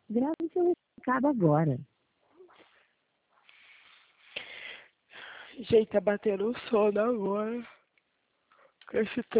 Grave seu recado agora. Gente, tá batendo um sono agora. Com esse